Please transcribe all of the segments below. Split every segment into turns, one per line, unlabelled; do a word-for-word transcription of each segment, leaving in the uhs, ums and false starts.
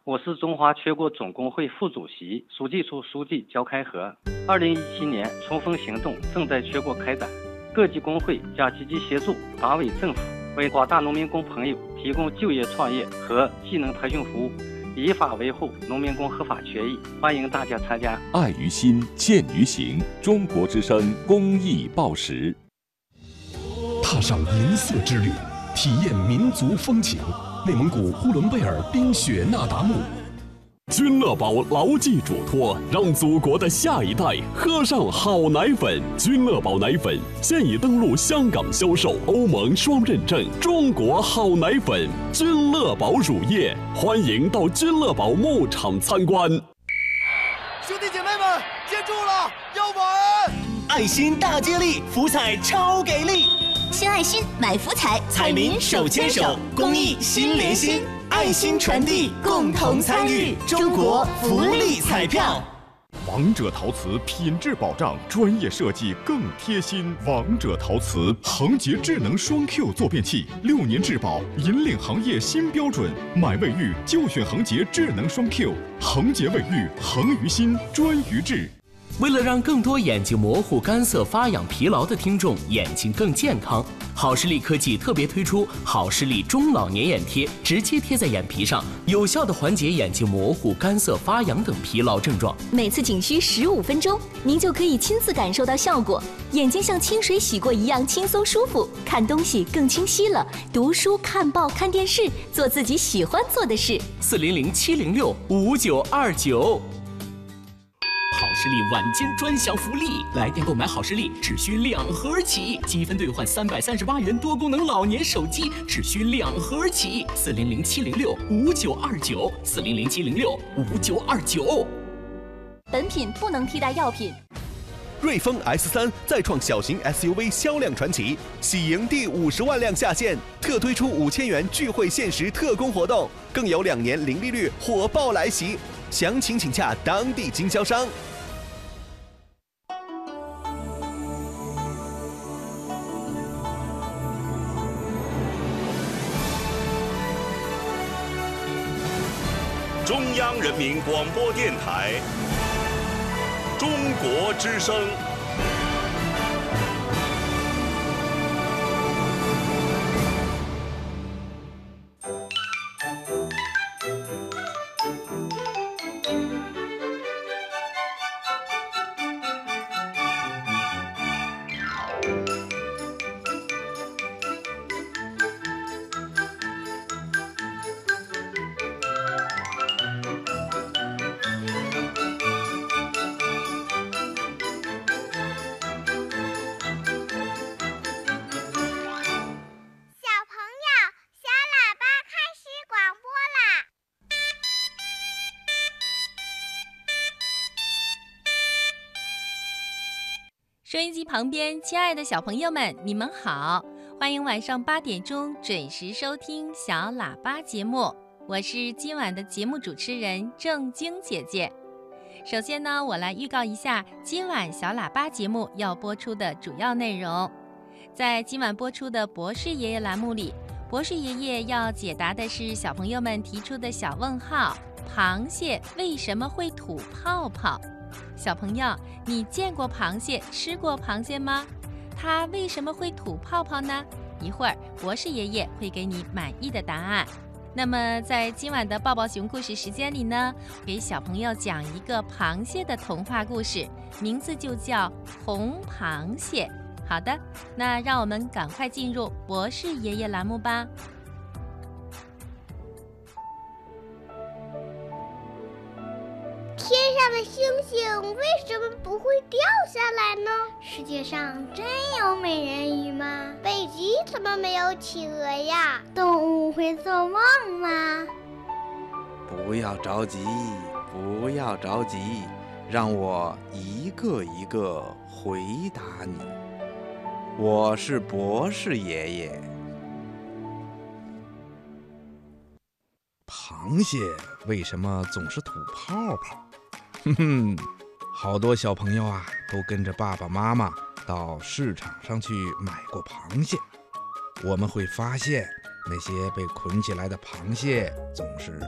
我是中华全国总工会副主席、书记处书记焦开和。二零一七年冲锋行动正在全国开展，各级工会将积极协助党委政府，为广大农民工朋友提供就业创业和技能培训服务，依法维护农民工合法权益。欢迎大家参加。
爱于心，见于行。中国之声公益报时。
踏上银色之旅，体验民族风情。内蒙古呼伦贝尔冰雪那达慕，
君乐宝牢记嘱托，让祖国的下一代喝上好奶粉。君乐宝奶粉现已登陆香港销售，欧盟双认证，中国好奶粉。君乐宝乳业，欢迎到君乐宝牧场参观。
兄弟姐妹们，接住了，要玩！
爱心大接力，福彩超给力。
献爱心，买福彩，
彩民手牵手，公益心连心，爱心传递，共同参与，中国福利彩票。
王者陶瓷品质保障，专业设计更贴心。王者陶瓷恒洁智能双 Q 坐便器，六年质保，引领行业新标准。买卫浴就选恒洁智能双 Q， 恒洁卫浴，恒于心，专于智。
为了让更多眼睛模糊、干涩、发痒、疲劳的听众眼睛更健康，好视力科技特别推出好视力中老年眼贴，直接贴在眼皮上，有效的缓解眼睛模糊、干涩、发痒等疲劳症状。
每次仅需十五分钟，您就可以亲自感受到效果，眼睛像清水洗过一样轻松舒服，看东西更清晰了。读书、看报、看电视，做自己喜欢做的事。
四零零七零六五九二九。好视力晚间专享福利，来电购买好视力只需两盒起，积分兑换三百三十八元多功能老年手机只需两盒起。四零零七零六五九二九，四零零七零六五九二九。
本品不能替代药品。
瑞风 S 三 再创小型 S U V 销量传奇，喜迎第五十万辆下线，特推出五千元聚会限时特供活动，更有两年零利率火爆来袭。详情请洽当地经销商。
中央人民广播电台，中国之声。
收音机旁边，亲爱的小朋友们，你们好！欢迎晚上八点钟准时收听小喇叭节目，我是今晚的节目主持人郑晶姐姐。首先呢，我来预告一下今晚小喇叭节目要播出的主要内容。在今晚播出的博士爷爷栏目里，博士爷爷要解答的是小朋友们提出的小问号：螃蟹为什么会吐泡泡？小朋友，你见过螃蟹，吃过螃蟹吗？它为什么会吐泡泡呢？一会儿博士爷爷会给你满意的答案。那么在今晚的抱抱熊故事时间里呢，给小朋友讲一个螃蟹的童话故事，名字就叫红螃蟹。好的，那让我们赶快进入博士爷爷栏目吧。
天上的星星为什么不会掉下来呢？世界上真有美人鱼吗？北极怎么没有企鹅呀？动物会做梦吗？
不要着急，不要着急，让我一个一个回答你。我是博士爷爷。螃蟹为什么总是吐泡泡？哼哼，好多小朋友啊，都跟着爸爸妈妈到市场上去买过螃蟹。我们会发现，那些被捆起来的螃蟹总是不停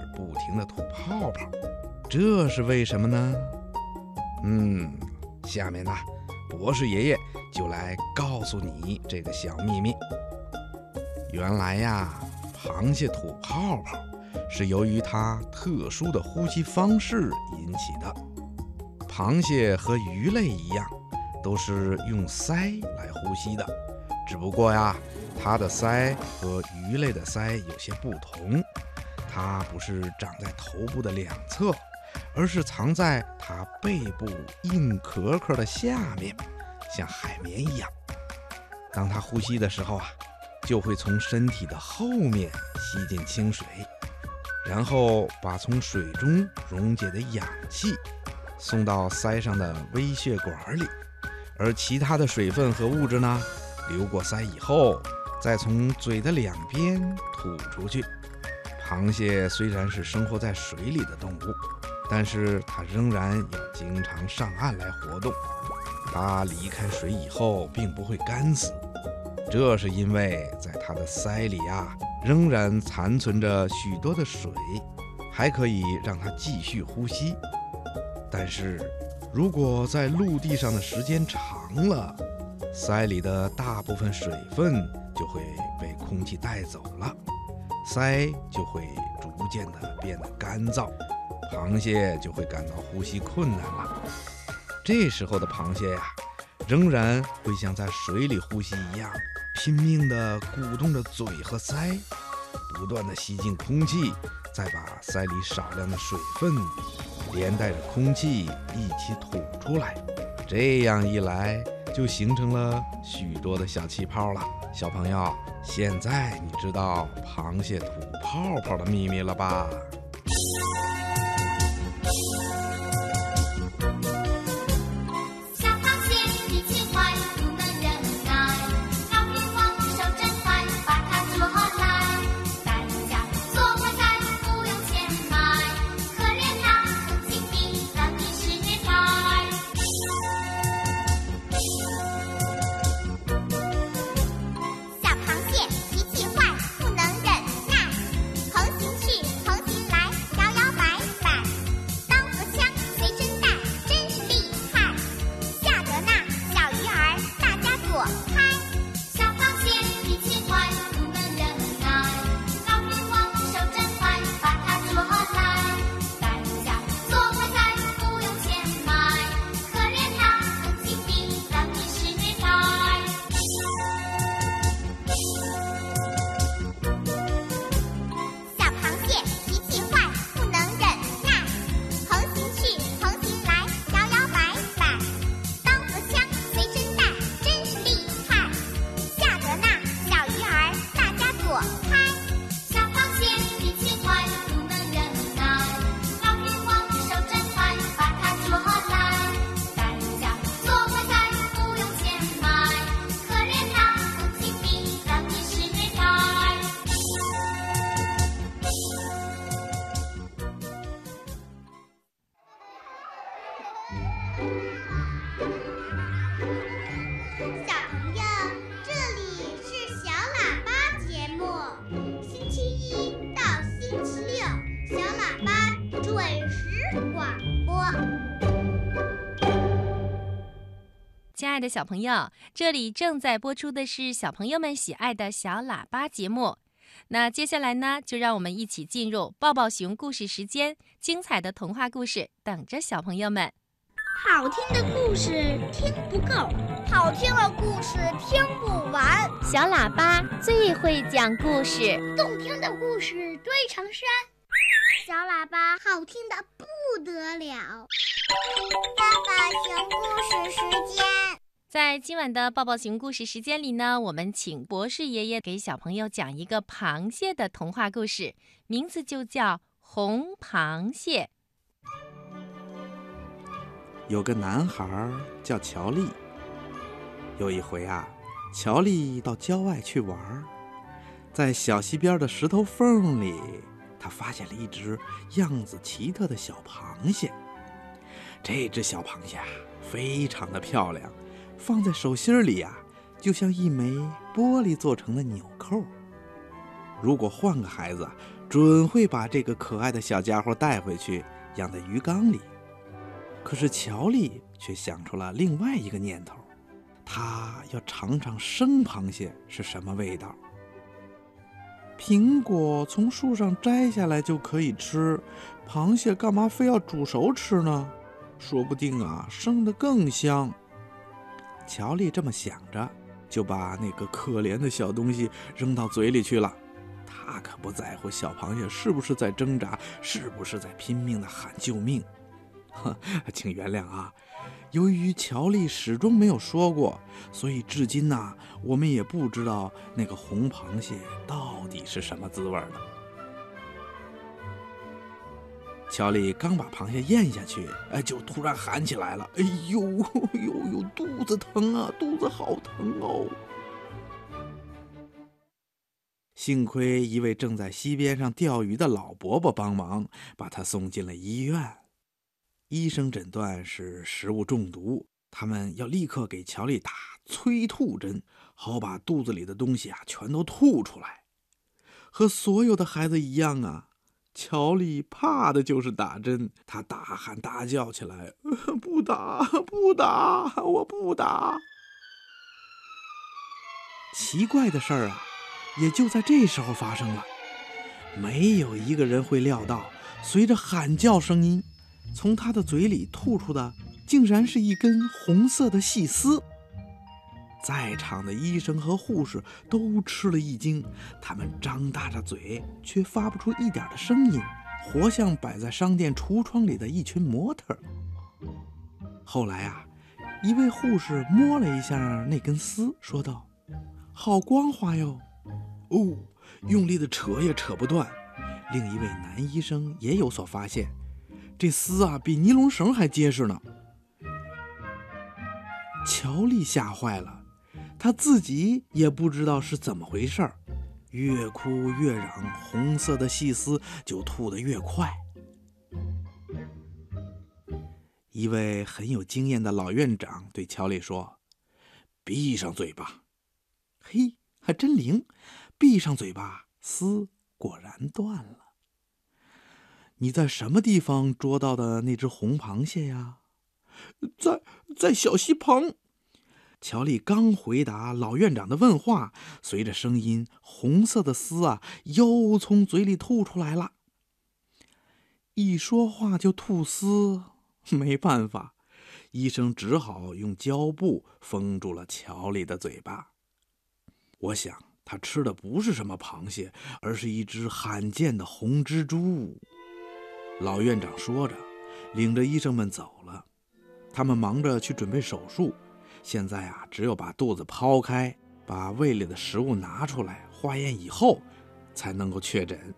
停地吐泡泡，这是为什么呢？嗯，下面呢，博士爷爷就来告诉你这个小秘密。原来呀，螃蟹吐泡泡是由于它特殊的呼吸方式引起的。螃蟹和鱼类一样，都是用鳃来呼吸的，只不过呀，它的鳃和鱼类的鳃有些不同，它不是长在头部的两侧，而是藏在它背部硬壳壳的下面，像海绵一样。当它呼吸的时候啊，就会从身体的后面吸进清水，然后把从水中溶解的氧气送到鳃上的微血管里，而其他的水分和物质呢，流过鳃以后，再从嘴的两边吐出去。螃蟹虽然是生活在水里的动物，但是它仍然要经常上岸来活动。它离开水以后并不会干死，这是因为在它的鳃里啊，仍然残存着许多的水，还可以让它继续呼吸。但是如果在陆地上的时间长了，鳃里的大部分水分就会被空气带走了，鳃就会逐渐的变得干燥，螃蟹就会感到呼吸困难了。这时候的螃蟹呀，仍然会像在水里呼吸一样，拼命地鼓动着嘴和鳃，不断地吸进空气，再把鳃里少量的水分连带着空气一起吐出来。这样一来，就形成了许多的小气泡了。小朋友，现在你知道螃蟹吐泡泡的秘密了吧？
亲爱的小朋友，这里正在播出的是小朋友们喜爱的小喇叭节目。那接下来呢，就让我们一起进入抱抱熊故事时间，精彩的童话故事等着小朋友们。
好听的故事听不够，好听的故事听不完。
小喇叭最会讲故事，
动听的故事堆成山。小喇叭好听的不得了。抱抱熊故事时间，
在今晚的抱抱熊故事时间里呢，我们请博士爷爷给小朋友讲一个螃蟹的童话故事，名字就叫《红螃蟹》。
有个男孩叫乔丽。有一回啊，乔丽到郊外去玩，在小溪边的石头缝里，他发现了一只样子奇特的小螃蟹。这只小螃蟹啊，非常的漂亮，放在手心里啊，就像一枚玻璃做成的纽扣。如果换个孩子， 准会把这个可爱的小家伙带回去养在鱼缸里。可是乔丽却想出了另外一个念头，他要尝尝生螃蟹是什么味道。苹果从树上摘下来就可以吃，螃蟹干嘛非要煮熟吃呢？说不定啊，生得更香。乔丽这么想着，就把那个可怜的小东西扔到嘴里去了。他可不在乎小螃蟹是不是在挣扎，是不是在拼命地喊救命。请原谅啊，由于乔丽始终没有说过，所以至今呢，我们也不知道那个红螃蟹到底是什么滋味的。乔丽刚把螃蟹咽下去，哎，就突然喊起来了：“哎呦呦呦，肚子疼啊，肚子好疼哦！”幸亏一位正在溪边上钓鱼的老伯伯帮忙，把他送进了医院。医生诊断是食物中毒，他们要立刻给乔丽打催吐针，好把肚子里的东西啊全都吐出来。和所有的孩子一样啊，乔丽怕的就是打针，他大喊大叫起来：“不打，不打，我不打！”奇怪的事儿啊，也就在这时候发生了。没有一个人会料到，随着喊叫声音，从他的嘴里吐出的竟然是一根红色的细丝。在场的医生和护士都吃了一惊，他们张大着嘴，却发不出一点的声音，活像摆在商店橱窗里的一群模特。后来啊，一位护士摸了一下那根丝，说道：“好光滑哟！”哦，用力的扯也扯不断。另一位男医生也有所发现，这丝啊比尼龙绳还结实呢。乔丽吓坏了，他自己也不知道是怎么回事，越哭越嚷，红色的细丝就吐得越快。一位很有经验的老院长对乔丽说：“闭上嘴巴。”嘿，还真灵，闭上嘴巴，丝果然断了。你在什么地方捉到的那只红螃蟹呀？在在小溪旁。乔丽刚回答老院长的问话，随着声音，红色的丝啊又从嘴里吐出来了。一说话就吐丝，没办法，医生只好用胶布封住了乔丽的嘴巴。我想他吃的不是什么螃蟹，而是一只罕见的红蜘蛛。老院长说着，领着医生们走了。他们忙着去准备手术，现在啊，只有把肚子剖开，把胃里的食物拿出来化验以后，才能够确诊。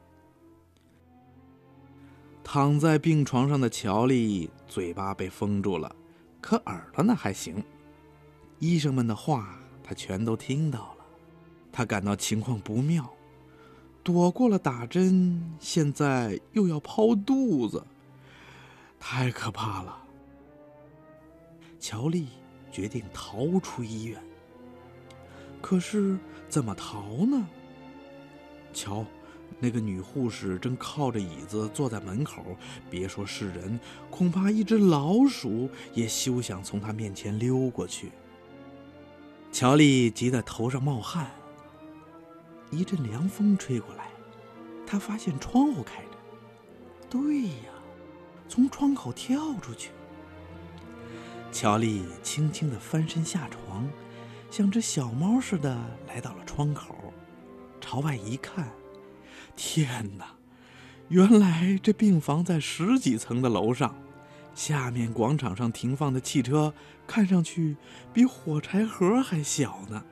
躺在病床上的乔丽嘴巴被封住了，可耳朵呢还行。医生们的话他全都听到了，他感到情况不妙，躲过了打针，现在又要剖肚子，太可怕了。乔丽决定逃出医院，可是怎么逃呢？瞧，那个女护士正靠着椅子坐在门口，别说是人，恐怕一只老鼠也休想从她面前溜过去。乔丽急得头上冒汗，一阵凉风吹过来，她发现窗户开着，对呀，从窗口跳出去。乔丽轻轻地翻身下床，像只小猫似的来到了窗口，朝外一看，天哪，原来这病房在十几层的楼上，下面广场上停放的汽车看上去比火柴盒还小呢。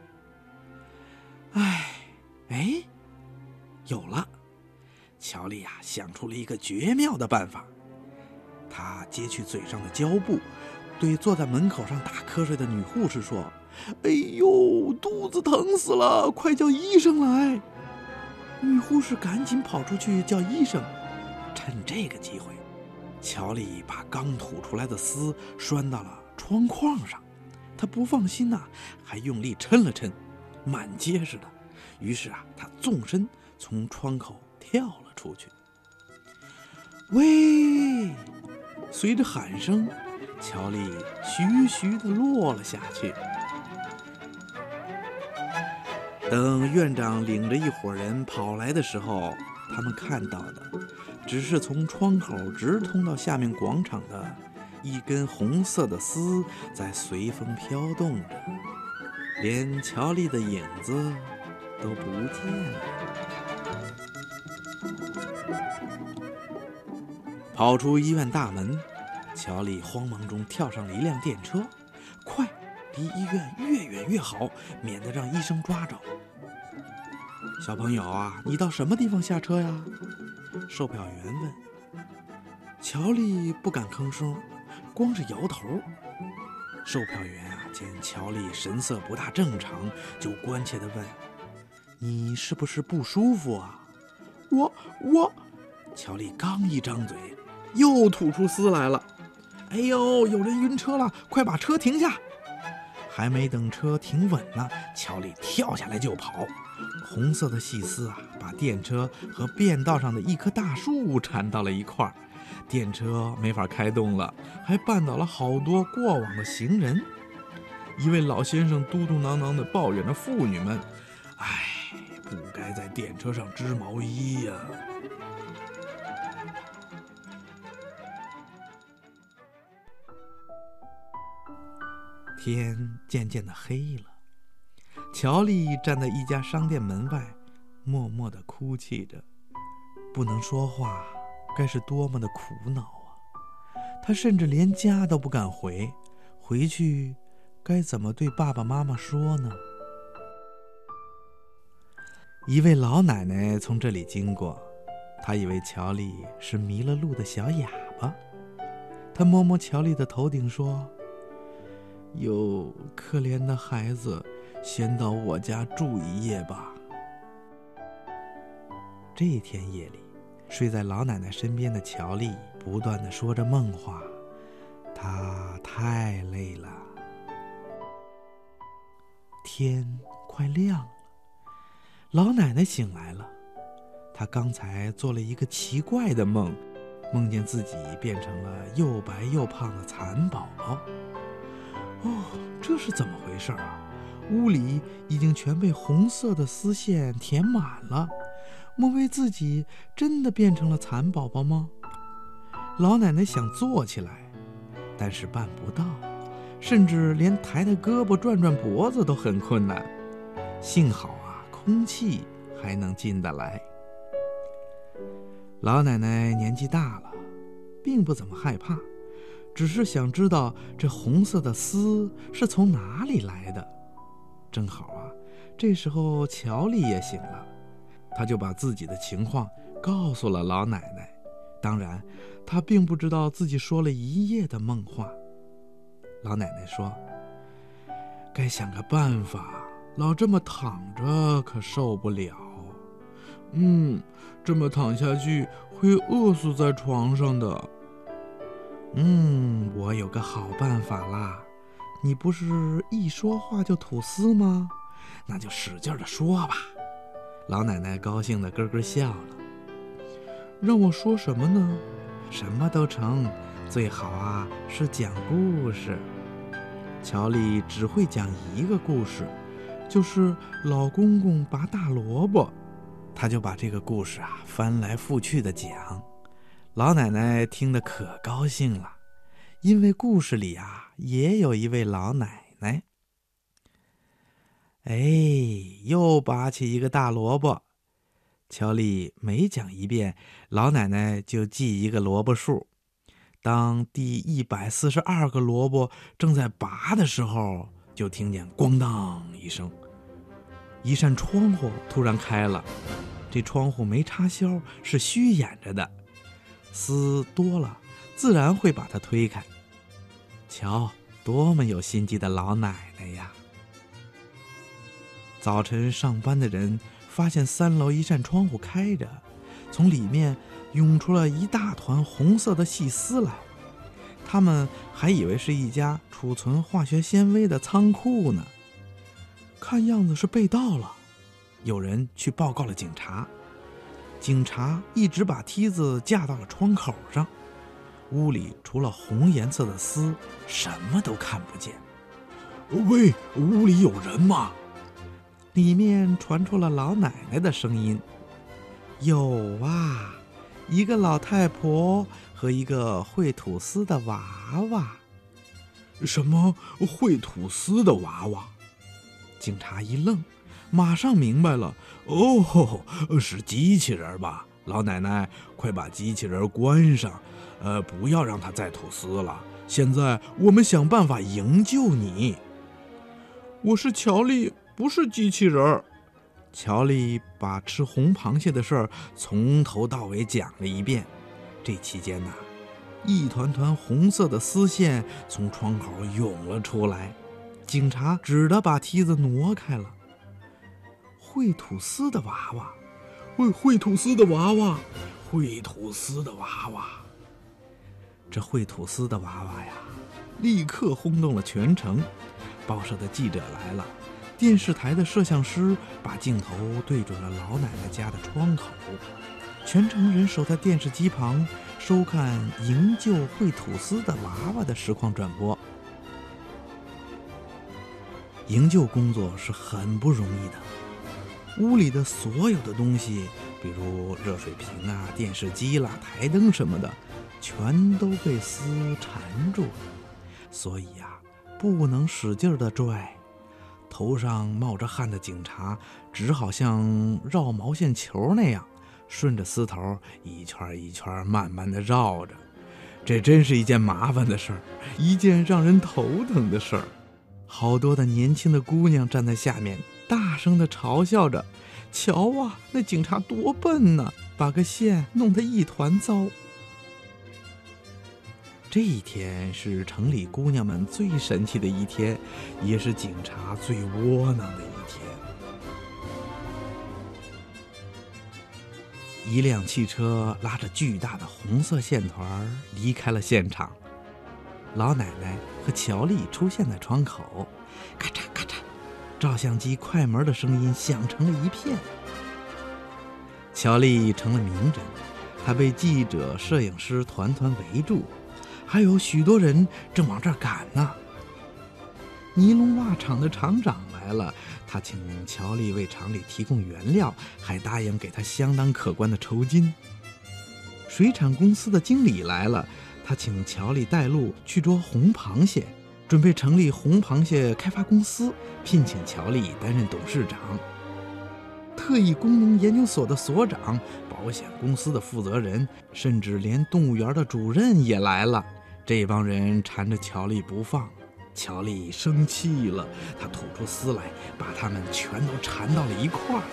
哎，哎，有了！乔丽呀、啊，想出了一个绝妙的办法。她揭去嘴上的胶布，对坐在门口上打瞌睡的女护士说：“哎呦，肚子疼死了，快叫医生来！”女护士赶紧跑出去叫医生。趁这个机会，乔丽把刚吐出来的丝拴到了窗框上。她不放心呐、啊，还用力抻了抻，蛮结实的。于是啊，她纵身从窗口跳了出去。喂！随着喊声，乔丽徐徐地落了下去。等院长领着一伙人跑来的时候，他们看到的只是从窗口直通到下面广场的一根红色的丝在随风飘动着，连乔丽的影子都不见了。跑出医院大门，乔丽慌忙中跳上了一辆电车，快，离医院越远越好，免得让医生抓着。小朋友啊，你到什么地方下车呀？售票员问。乔丽不敢吭声，光是摇头。售票员啊，见乔丽神色不大正常，就关切地问：“你是不是不舒服啊？”我我，乔丽刚一张嘴，又吐出丝来了。哎呦，有人晕车了，快把车停下！还没等车停稳呢，乔丽跳下来就跑。红色的细丝啊，把电车和便道上的一棵大树缠到了一块儿，电车没法开动了，还绊倒了好多过往的行人。一位老先生嘟嘟囔囔地抱怨着妇女们：“哎，不该在电车上织毛衣呀！”天渐渐的黑了，乔丽站在一家商店门外，默默地哭泣着，不能说话，该是多么的苦恼啊！她甚至连家都不敢回，回去该怎么对爸爸妈妈说呢？一位老奶奶从这里经过，她以为乔丽是迷了路的小哑巴，她摸摸乔丽的头顶说：“哟，可怜的孩子，先到我家住一夜吧。”这一天夜里，睡在老奶奶身边的乔丽不断地说着梦话，她太累了。天快亮了，老奶奶醒来了。她刚才做了一个奇怪的梦，梦见自己变成了又白又胖的蚕宝宝。哦，这是怎么回事啊？屋里已经全被红色的丝线填满了，莫非自己真的变成了蚕宝宝吗？老奶奶想坐起来，但是办不到，甚至连抬抬胳膊转转脖子都很困难。幸好啊，空气还能进得来。老奶奶年纪大了，并不怎么害怕，只是想知道这红色的丝是从哪里来的。正好啊，这时候乔丽也醒了，她就把自己的情况告诉了老奶奶。当然，她并不知道自己说了一夜的梦话。老奶奶说：“该想个办法，老这么躺着可受不了。嗯，这么躺下去会饿死在床上的。嗯，我有个好办法啦，你不是一说话就吐丝吗？那就使劲地说吧。”老奶奶高兴地咯咯笑了。让我说什么呢？什么都成，最好啊是讲故事。乔丽只会讲一个故事，就是老公公拔大萝卜。她就把这个故事啊翻来覆去的讲。老奶奶听得可高兴了，因为故事里啊也有一位老奶奶。哎，又拔起一个大萝卜。乔丽每讲一遍，老奶奶就记一个萝卜数。当第一百四十二个萝卜正在拔的时候，就听见咣当一声，一扇窗户突然开了。这窗户没插销，是虚掩着的，丝多了自然会把它推开。瞧，多么有心机的老奶奶呀！早晨上班的人发现三楼一扇窗户开着，从里面涌出了一大团红色的细丝来，他们还以为是一家储存化学纤维的仓库呢。看样子是被盗了，有人去报告了警察。
警察一直把梯子架到了窗口上，屋里除了红颜色的丝，什么都看不见。喂，屋里有人吗？里面传出了老奶奶的声音。有啊，一个老太婆和一个会吐丝的娃娃。什么会吐丝的娃娃？警察一愣，马上明白了。哦，是机器人吧？老奶奶，快把机器人关上，呃，不要让它再吐丝了。现在我们想办法营救你。我是乔丽，不是机器人。乔丽把吃红螃蟹的事儿从头到尾讲了一遍。这期间呢、啊，一团团红色的丝线从窗口涌了出来，警察只得把梯子挪开了。会吐丝的娃娃，会会吐丝的娃娃，会吐丝的娃娃。这会吐丝的娃娃呀，立刻轰动了全城。报社的记者来了，电视台的摄像师把镜头对准了老奶奶家的窗口，全城人守在电视机旁收看营救会吐丝的娃娃的实况转播。营救工作是很不容易的，屋里的所有的东西，比如热水瓶啊、电视机啦、台灯什么的，全都被丝缠住了，所以呀、啊，不能使劲地拽。头上冒着汗的警察只好像绕毛线球那样，顺着丝头一圈一圈慢慢地绕着。这真是一件麻烦的事儿，一件让人头疼的事儿。好多的年轻的姑娘站在下面，大声地嘲笑着：瞧啊，那警察多笨呢，把个线弄得一团糟。这一天是城里姑娘们最神气的一天，也是警察最窝囊的一天。一辆汽车拉着巨大的红色线团离开了现场，老奶奶和乔丽出现在窗口，咔嚓咔嚓，照相机快门的声音响成了一片。乔丽成了名人，她被记者、摄影师团团围住，还有许多人正往这儿赶呢。尼龙袜厂的厂长来了，他请乔丽为厂里提供原料，还答应给他相当可观的酬金。水产公司的经理来了，他请乔丽带路去捉红螃蟹，准备成立红螃蟹开发公司，聘请乔丽担任董事长。特异功能研究所的所长、保险公司的负责人，甚至连动物园的主任也来了。这帮人缠着乔丽不放，乔丽生气了，她吐出丝来，把他们全都缠到了一块儿。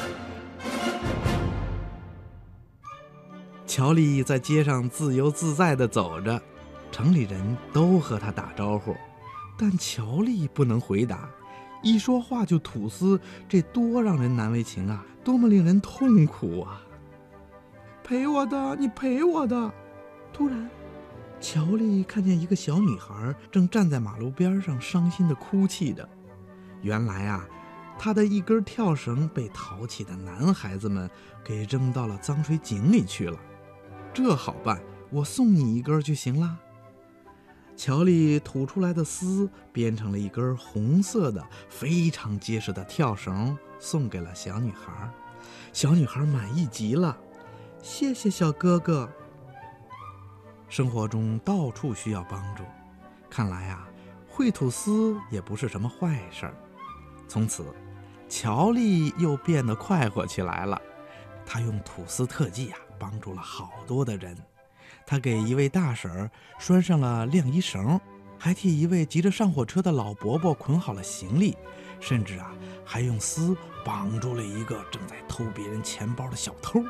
乔丽在街上自由自在地走着，城里人都和她打招呼，但乔丽不能回答，一说话就吐丝，这多让人难为情啊，多么令人痛苦啊！陪我的，你陪我的。突然，乔丽看见一个小女孩正站在马路边上，伤心地哭泣着。原来啊，她的一根跳绳被淘气的男孩子们给扔到了脏水井里去了。这好办，我送你一根就行啦。乔丽吐出来的丝编成了一根红色的非常结实的跳绳，送给了小女孩。小女孩满意极了，谢谢小哥哥。生活中到处需要帮助，看来啊，会吐丝也不是什么坏事儿。从此，乔丽又变得快活起来了。她用吐丝特技啊，帮助了好多的人。她给一位大婶拴上了晾衣绳，还替一位急着上火车的老伯伯捆好了行李，甚至啊，还用丝绑住了一个正在偷别人钱包的小偷。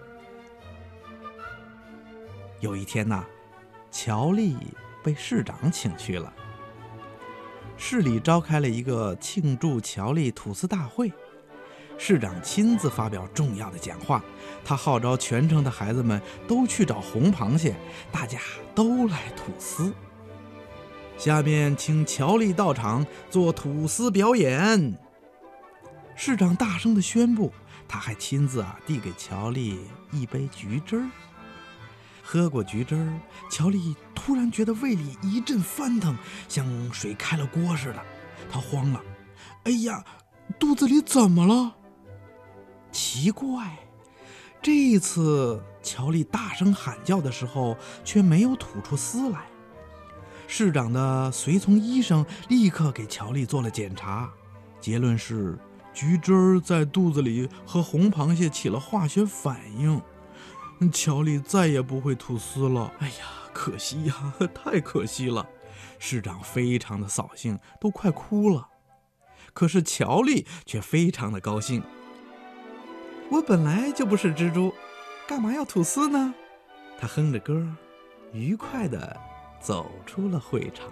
有一天呢，乔丽被市长请去了。市里召开了一个庆祝乔丽吐丝大会，市长亲自发表重要的讲话，他号召全城的孩子们都去找红螃蟹，大家都来吐丝。下面请乔丽到场做吐丝表演。市长大声地宣布， 他还亲自啊递给乔丽一杯橘汁儿。喝过橘汁儿，乔丽突然觉得胃里一阵翻腾，像水开了锅似的。她慌了，哎呀，肚子里怎么了？奇怪，这一次乔丽大声喊叫的时候，却没有吐出丝来。市长的随从医生立刻给乔丽做了检查，结论是橘汁儿在肚子里和红螃蟹起了化学反应。乔丽再也不会吐丝了。哎呀，可惜呀，太可惜了。市长非常的扫兴，都快哭了。可是乔丽却非常的高兴。我本来就不是蜘蛛，干嘛要吐丝呢？他哼着歌，愉快地走出了会场。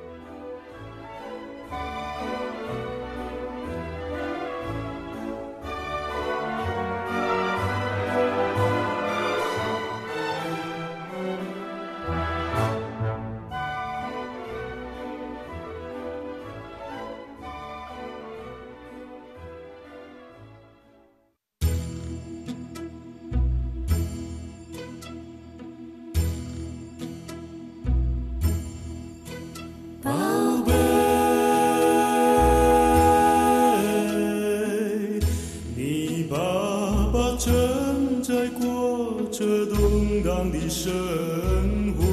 着动荡的生活，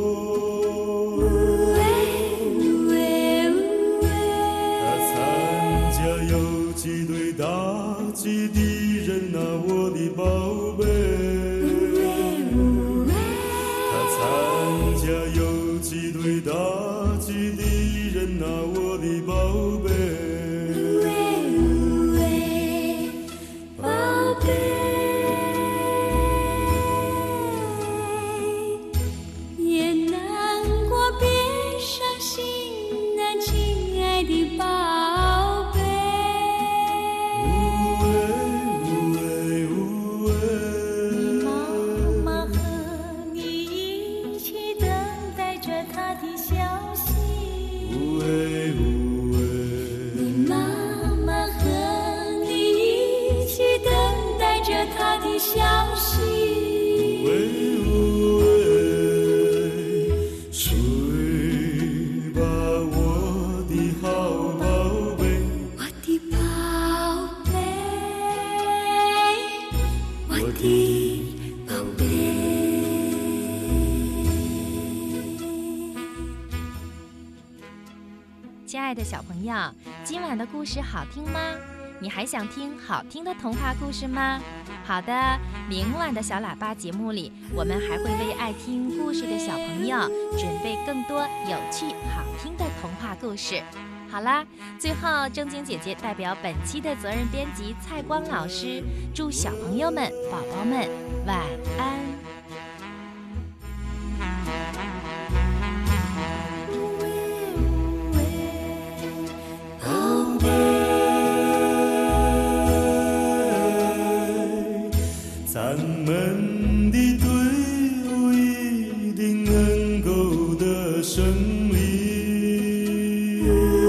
他参加游击队打击敌人啊，我的宝贝。他参加游击队打击敌人啊，我的宝贝。
亲爱的小朋友，今晚的故事好听吗？你还想听好听的童话故事吗？好的，明晚的小喇叭节目里，我们还会为爱听故事的小朋友准备更多有趣好听的童话故事。好啦，最后正经姐姐代表本期的责任编辑蔡光老师，祝小朋友们、宝宝们晚安。
咱们的队伍一定能够得胜利。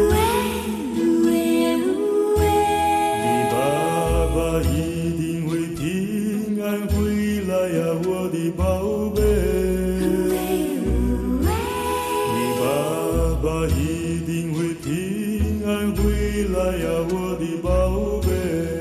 你爸爸一定会平安回来呀，我的宝贝。你爸爸一定会平安回来呀，我的宝贝。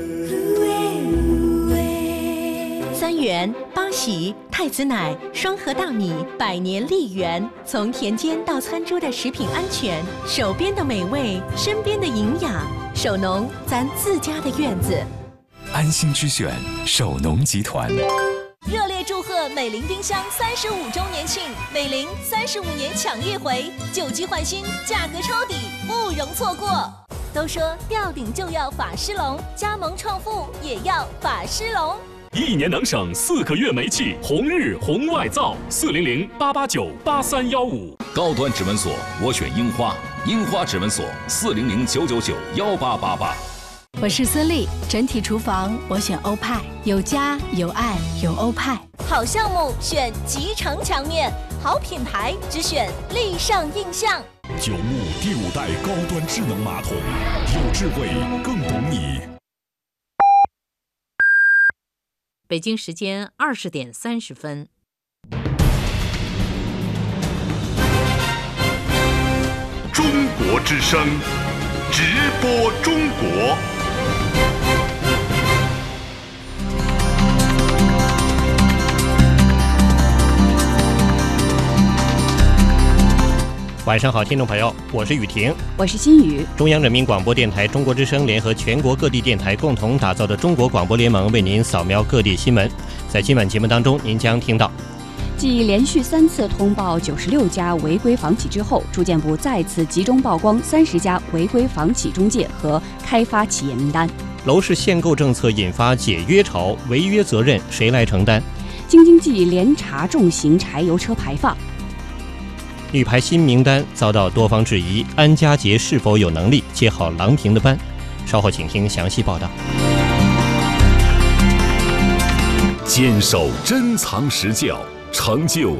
三元、八喜、太子奶、双核大米、百年丽源，从田间到餐桌的食品安全，手边的美味，身边的营养，手农咱自家的院子。
安心之选，手农集团。
热烈祝贺美菱冰箱三十五周年庆！美菱三十五年抢一回，旧机换新，价格抄底，不容错过。都说吊顶就要法师龙，加盟创富也要法师龙。
一年能省四个月煤气，红日红外灶四零零八八九八三幺五。
高端指纹锁，我选樱花，樱花指纹锁四零零九九九幺八八八。
我是孙俪，整体厨房我选欧派，有家有爱有欧派。
好项目选集成墙面，好品牌只选立上印象。
九牧第五代高端智能马桶，有智慧更懂你。
北京时间二十点三十分。
中国之声，直播中国。
晚上好，听众朋友，我是雨婷，
我是心雨。
中央人民广播电台中国之声联合全国各地电台共同打造的中国广播联盟为您扫描各地新闻。在今晚节目当中，您将听到：
继连续三次通报九十六家违规房企之后，住建部再次集中曝光三十家违规房企中介和开发企业名单；
楼市限购政策引发解约潮，违约责任谁来承担？
京津冀连查重型柴油车排放。
女排新名单遭到多方质疑，安佳杰是否有能力接好郎平的班？稍后请听详细报道。
坚守珍藏实教，成就